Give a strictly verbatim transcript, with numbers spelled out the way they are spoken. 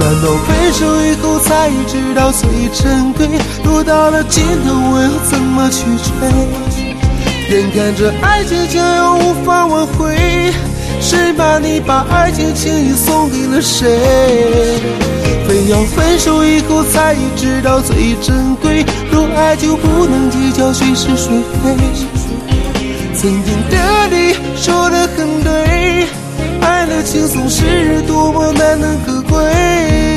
难道分手以后才知道最珍贵？路到了尽头，我要怎么去追？眼看着爱情将要无法挽回，谁把你把爱情轻易送给了谁？非要分手以后才知道最珍贵，若爱就不能计较谁是谁非。曾经的你说得很对，爱的轻松是多么难能可贵。